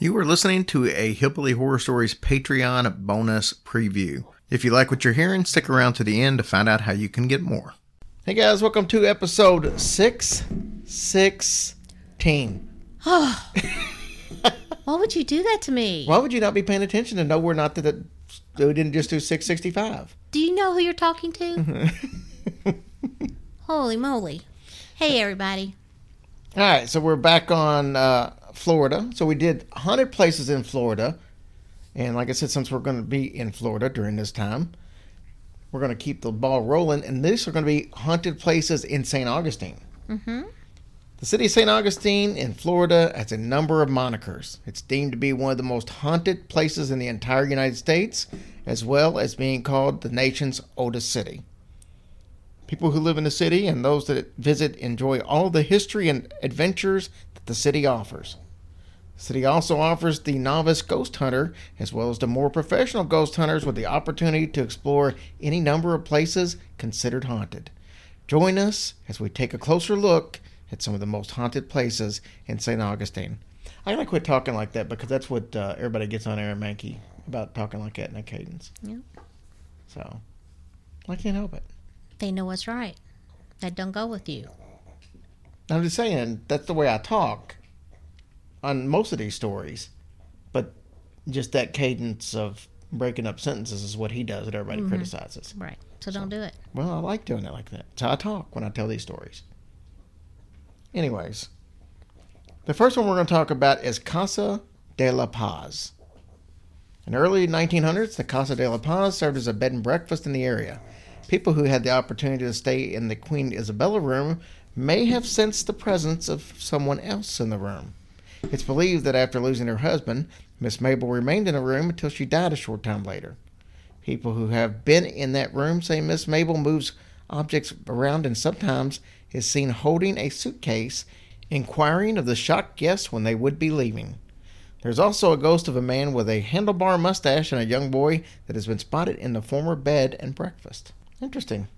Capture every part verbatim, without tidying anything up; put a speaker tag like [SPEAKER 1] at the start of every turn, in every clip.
[SPEAKER 1] You are listening to a Hillbilly Horror Stories Patreon bonus preview. If you like what you're hearing, stick around to the end to find out how you can get more. Hey guys, welcome to episode six sixteen.
[SPEAKER 2] Oh, why would you do that to me?
[SPEAKER 1] Why would you not be paying attention and know we're not that, that we didn't just do six sixty-five?
[SPEAKER 2] Do you know who you're talking to? Holy moly. Hey, everybody.
[SPEAKER 1] All right, so we're back on uh, Florida. So we did one hundred places in Florida. And like I said, since we're going to be in Florida during this time, we're going to keep the ball rolling. And these are going to be haunted places in Saint Augustine.
[SPEAKER 2] Mm-hmm.
[SPEAKER 1] The city of Saint Augustine in Florida has a number of monikers. It's deemed to be one of the most haunted places in the entire United States, as well as being called the nation's oldest city. People who live in the city and those that visit enjoy all the history and adventures that the city offers. The city also offers the novice ghost hunter, as well as the more professional ghost hunters, with the opportunity to explore any number of places considered haunted. Join us as we take a closer look at some of the most haunted places in Saint Augustine. I gotta quit talking like that because that's what uh, everybody gets on Aaron Mankey about, talking like that in a cadence.
[SPEAKER 2] Yeah.
[SPEAKER 1] So, I can't help it.
[SPEAKER 2] They know what's right. That don't go with you.
[SPEAKER 1] I'm just saying, that's the way I talk on most of these stories. But just that cadence of breaking up sentences is what he does that everybody mm-hmm. criticizes.
[SPEAKER 2] Right. So, so don't do it.
[SPEAKER 1] Well, I like doing it like that. That's how I talk when I tell these stories. Anyways, the first one we're going to talk about is Casa de la Paz. In the early nineteen hundreds, the Casa de la Paz served as a bed and breakfast in the area. People who had the opportunity to stay in the Queen Isabella room may have sensed the presence of someone else in the room. It's believed that after losing her husband, Miss Mabel remained in the room until she died a short time later. People who have been in that room say Miss Mabel moves objects around and sometimes is seen holding a suitcase, inquiring of the shocked guests when they would be leaving. There's also a ghost of a man with a handlebar mustache and a young boy that has been spotted in the former bed and breakfast. Interesting.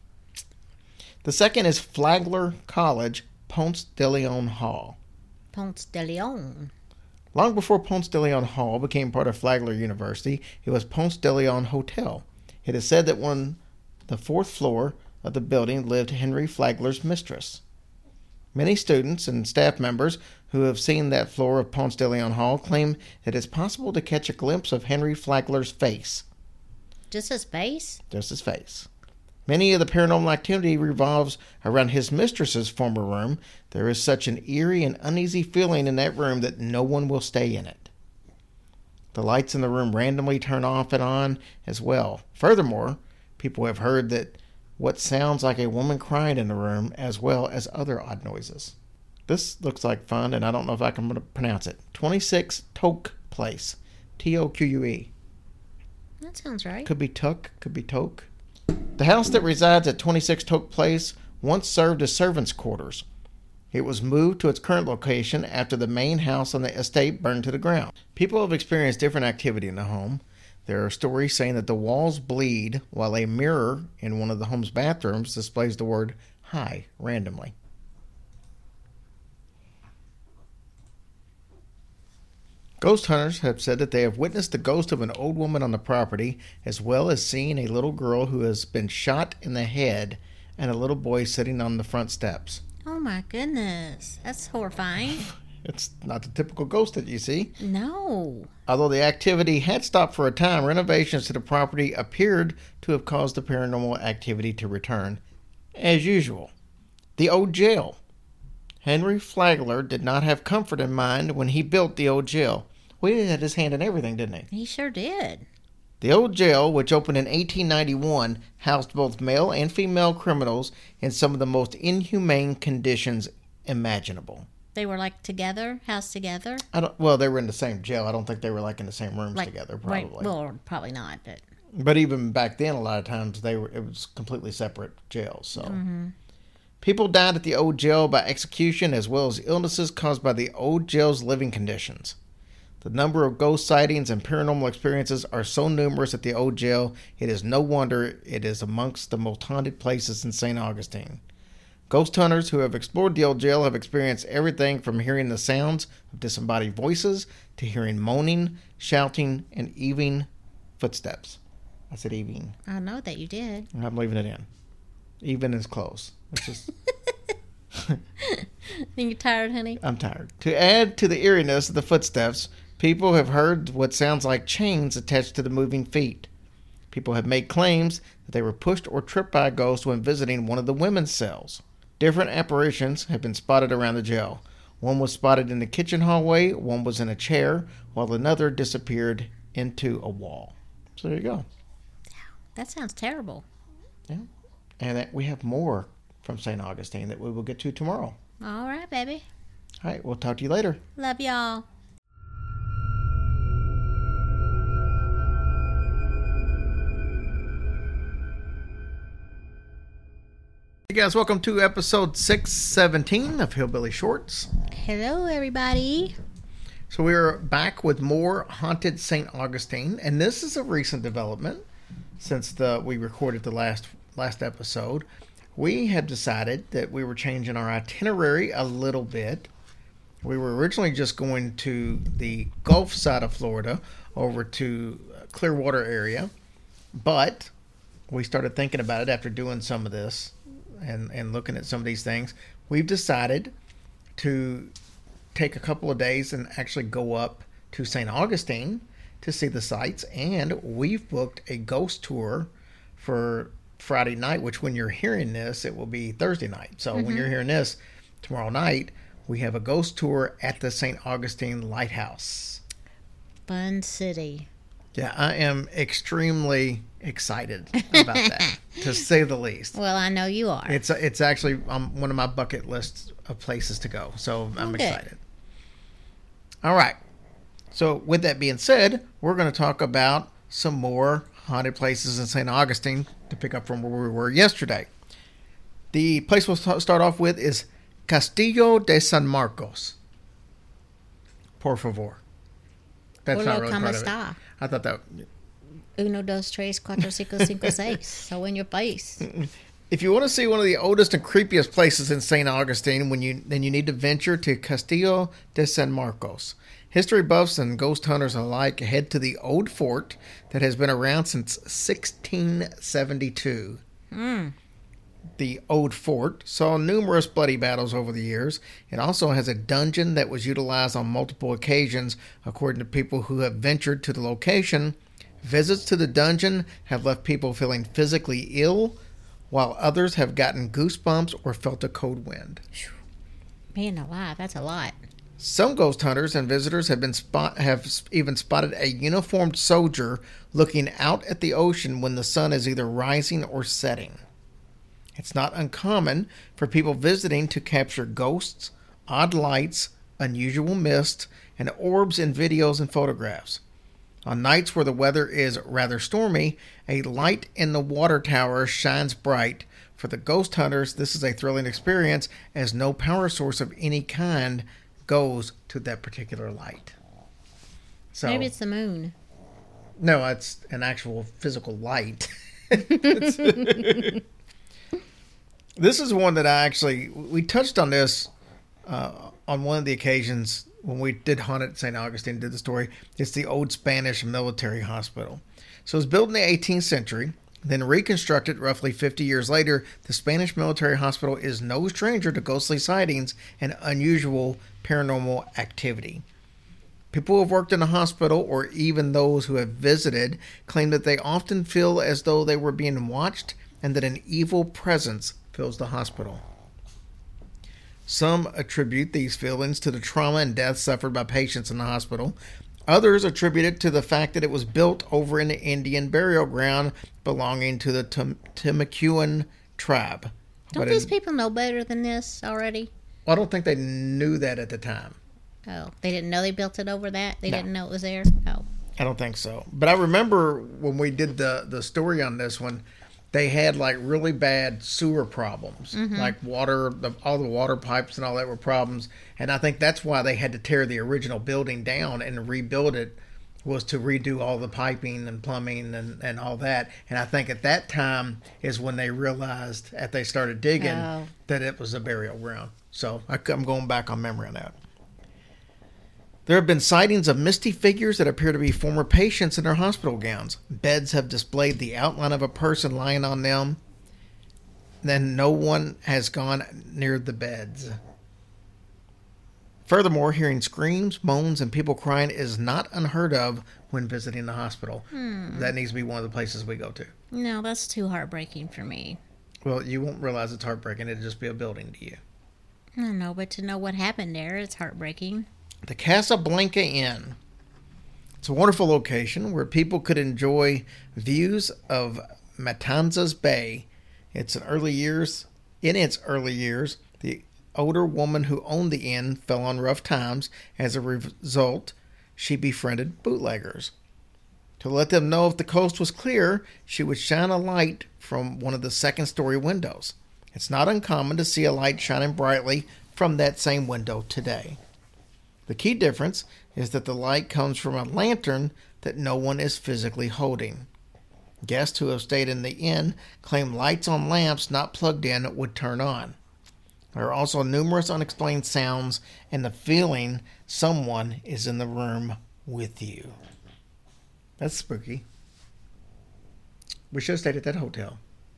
[SPEAKER 1] The second is Flagler College, Ponce de Leon Hall.
[SPEAKER 2] Ponce de Leon.
[SPEAKER 1] Long before Ponce de Leon Hall became part of Flagler University, it was Ponce de Leon Hotel. It is said that on the fourth floor of the building lived Henry Flagler's mistress. Many students and staff members who have seen that floor of Ponce de Leon Hall claim that it's possible to catch a glimpse of Henry Flagler's face.
[SPEAKER 2] Just his face?
[SPEAKER 1] Just his face. Many of the paranormal activity revolves around his mistress's former room. There is such an eerie and uneasy feeling in that room that no one will stay in it. The lights in the room randomly turn off and on as well. Furthermore, people have heard that what sounds like a woman crying in the room, as well as other odd noises. This looks like fun, and I don't know if I can pronounce it. twenty-six Toque Place. T O Q U E.
[SPEAKER 2] That sounds right.
[SPEAKER 1] Could be Tuck, could be Toque. The house that resides at twenty-six Toque Place once served as servants' quarters. It was moved to its current location after the main house on the estate burned to the ground. People have experienced different activity in the home. There are stories saying that the walls bleed while a mirror in one of the home's bathrooms displays the word "hi" randomly. Ghost hunters have said that they have witnessed the ghost of an old woman on the property, as well as seeing a little girl who has been shot in the head and a little boy sitting on the front steps.
[SPEAKER 2] Oh my goodness, that's horrifying.
[SPEAKER 1] It's not the typical ghost that you see.
[SPEAKER 2] No.
[SPEAKER 1] Although the activity had stopped for a time, renovations to the property appeared to have caused the paranormal activity to return, as usual. The old jail. Henry Flagler did not have comfort in mind when he built the old jail. Well, he had his hand in everything, didn't he?
[SPEAKER 2] He sure did.
[SPEAKER 1] The old jail, which opened in eighteen ninety-one, housed both male and female criminals in some of the most inhumane conditions imaginable.
[SPEAKER 2] They were like together, housed together?
[SPEAKER 1] I don't. Well, they were in the same jail. I don't think they were like in the same rooms
[SPEAKER 2] like,
[SPEAKER 1] together, probably.
[SPEAKER 2] Right, well, probably not. But
[SPEAKER 1] but even back then, a lot of times, they were. It was completely separate jails. So
[SPEAKER 2] mm-hmm.
[SPEAKER 1] People died at the old jail by execution, as well as illnesses caused by the old jail's living conditions. The number of ghost sightings and paranormal experiences are so numerous at the old jail, it is no wonder it is amongst the most haunted places in Saint Augustine. Ghost hunters who have explored the old jail have experienced everything from hearing the sounds of disembodied voices to hearing moaning, shouting, and even footsteps. I said even.
[SPEAKER 2] I know that you did.
[SPEAKER 1] I'm leaving it in. Even is close. It's just...
[SPEAKER 2] Think you're tired, honey?
[SPEAKER 1] I'm tired. To add to the eeriness of the footsteps, people have heard what sounds like chains attached to the moving feet. People have made claims that they were pushed or tripped by a ghost when visiting one of the women's cells. Different apparitions have been spotted around the jail. One was spotted in the kitchen hallway, one was in a chair, while another disappeared into a wall. So there you go.
[SPEAKER 2] That sounds terrible.
[SPEAKER 1] Yeah. And that we have more from Saint Augustine that we will get to tomorrow.
[SPEAKER 2] All right, baby.
[SPEAKER 1] All right, we'll talk to you later.
[SPEAKER 2] Love y'all.
[SPEAKER 1] Hey guys, welcome to episode six seventeen of Hillbilly Shorts.
[SPEAKER 2] Hello, everybody.
[SPEAKER 1] So we're back with more Haunted Saint Augustine, and this is a recent development since the we recorded the last last episode. We have decided that we were changing our itinerary a little bit. We were originally just going to the Gulf side of Florida, over to Clearwater area, but we started thinking about it after doing some of this and, and looking at some of these things. We've decided to take a couple of days and actually go up to Saint Augustine to see the sights, and we've booked a ghost tour for Friday night, which when you're hearing this, it will be Thursday night. So mm-hmm. when you're hearing this tomorrow night, we have a ghost tour at the Saint Augustine Lighthouse.
[SPEAKER 2] Fun city.
[SPEAKER 1] Yeah, I am extremely excited about that, to say the least.
[SPEAKER 2] Well, I know you are.
[SPEAKER 1] It's it's actually um, one of my bucket lists of places to go, so I'm
[SPEAKER 2] okay.
[SPEAKER 1] excited. All right. So with that being said, we're going to talk about some more haunted places in Saint Augustine to pick up from where we were yesterday. The place we'll start off with is Castillo de San Marcos. Por favor. That's
[SPEAKER 2] Hola,
[SPEAKER 1] not really
[SPEAKER 2] ¿cómo
[SPEAKER 1] part of
[SPEAKER 2] está?
[SPEAKER 1] it. I thought that...
[SPEAKER 2] Uno, dos, tres, cuatro, cinco, cinco, seis. So in your face.
[SPEAKER 1] If you want to see one of the oldest and creepiest places in Saint Augustine, when you then you need to venture to Castillo de San Marcos. History buffs and ghost hunters alike head to the old fort that has been around since sixteen seventy-two.
[SPEAKER 2] Mm.
[SPEAKER 1] The old fort saw numerous bloody battles over the years. It also has a dungeon that was utilized on multiple occasions, according to people who have ventured to the location. Visits to the dungeon have left people feeling physically ill, while others have gotten goosebumps or felt a cold wind.
[SPEAKER 2] Man alive, that's a lot.
[SPEAKER 1] Some ghost hunters and visitors have been spot have even spotted a uniformed soldier looking out at the ocean when the sun is either rising or setting. It's not uncommon for people visiting to capture ghosts, odd lights, unusual mist, and orbs in videos and photographs. On nights where the weather is rather stormy, a light in the water tower shines bright. For the ghost hunters, this is a thrilling experience, as no power source of any kind goes to that particular light. So
[SPEAKER 2] maybe it's the moon.
[SPEAKER 1] No, it's an actual physical light. This is one that I actually, we touched on this uh, on one of the occasions when we did Haunted Saint Augustine, did the story. It's the old Spanish military hospital. So it was built in the eighteenth century, then reconstructed roughly fifty years later. The Spanish military hospital is no stranger to ghostly sightings and unusual paranormal activity. People who have worked in the hospital, or even those who have visited, claim that they often feel as though they were being watched and that an evil presence fills the hospital. Some attribute these feelings to the trauma and death suffered by patients in the hospital. Others attribute it to the fact that it was built over an Indian burial ground belonging to the Tim- Timucuan tribe.
[SPEAKER 2] Don't
[SPEAKER 1] but
[SPEAKER 2] these
[SPEAKER 1] in,
[SPEAKER 2] people know better than this already?
[SPEAKER 1] I don't think they knew that at the time.
[SPEAKER 2] Oh, they didn't know they built it over that? They
[SPEAKER 1] No.
[SPEAKER 2] didn't know it was there? Oh.
[SPEAKER 1] I don't think so. But I remember when we did the, the story on this one, they had like really bad sewer problems, mm-hmm. like water, the, all the water pipes and all that were problems. And I think that's why they had to tear the original building down and rebuild it was to redo all the piping and plumbing and, and all that. And I think at that time is when they realized, as they started digging,
[SPEAKER 2] Oh.
[SPEAKER 1] that it was a burial ground. So I, I'm going back on memory on that. There have been sightings of misty figures that appear to be former patients in their hospital gowns. Beds have displayed the outline of a person lying on them. Then no one has gone near the beds. Furthermore, hearing screams, moans, and people crying is not unheard of when visiting the hospital.
[SPEAKER 2] Hmm.
[SPEAKER 1] That needs to be one of the places we go to.
[SPEAKER 2] No, that's too heartbreaking for me.
[SPEAKER 1] Well, you won't realize it's heartbreaking. It'll just be a building to you.
[SPEAKER 2] I don't know, but to know what happened there, it's heartbreaking.
[SPEAKER 1] The Casablanca Inn. It's a wonderful location where people could enjoy views of Matanzas Bay. It's in early years. In its early years, the older woman who owned the inn fell on rough times. As a result, she befriended bootleggers. To let them know if the coast was clear, she would shine a light from one of the second-story windows. It's not uncommon to see a light shining brightly from that same window today. The key difference is that the light comes from a lantern that no one is physically holding. Guests who have stayed in the inn claim lights on lamps not plugged in would turn on. There are also numerous unexplained sounds and the feeling someone is in the room with you. That's spooky. We should have stayed at that hotel.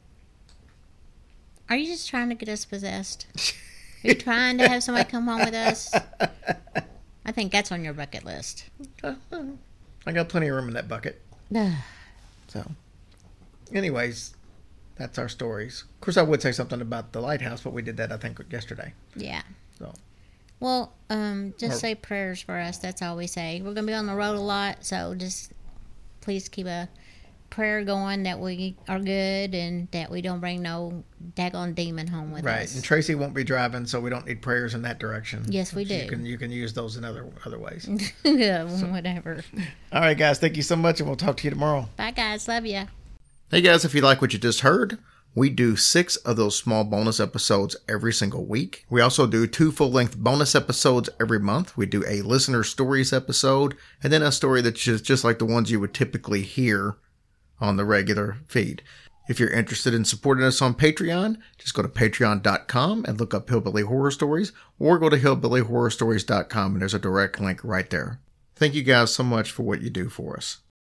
[SPEAKER 2] Are you just trying to get us possessed? You're trying to have somebody come home with us? I think that's on your bucket list.
[SPEAKER 1] I got plenty of room in that bucket. So, anyways, that's our stories. Of course, I would say something about the lighthouse, but we did that, I think, yesterday.
[SPEAKER 2] Yeah.
[SPEAKER 1] So,
[SPEAKER 2] Well, um, just
[SPEAKER 1] Or-
[SPEAKER 2] say prayers for us. That's all we say. We're going to be on the road a lot, so just please keep a prayer going that we are good and that we don't bring no daggone demon home with
[SPEAKER 1] right.
[SPEAKER 2] us.
[SPEAKER 1] And Tracy won't be driving, so we don't need prayers in that direction.
[SPEAKER 2] Yes, we
[SPEAKER 1] So You
[SPEAKER 2] do.
[SPEAKER 1] can you can use those in other other ways.
[SPEAKER 2] Yeah, whatever.
[SPEAKER 1] All right, guys. Thank you so much, and we'll talk to you tomorrow.
[SPEAKER 2] Bye, guys. Love ya.
[SPEAKER 1] Hey guys, if you like what you just heard, we do six of those small bonus episodes every single week. We also do two full-length bonus episodes every month. We do a listener stories episode, and then a story that's just, just like the ones you would typically hear on the regular feed. If you're interested in supporting us on Patreon, just go to patreon dot com and look up Hillbilly Horror Stories, or go to hillbilly horror stories dot com and there's a direct link right there. Thank you guys so much for what you do for us.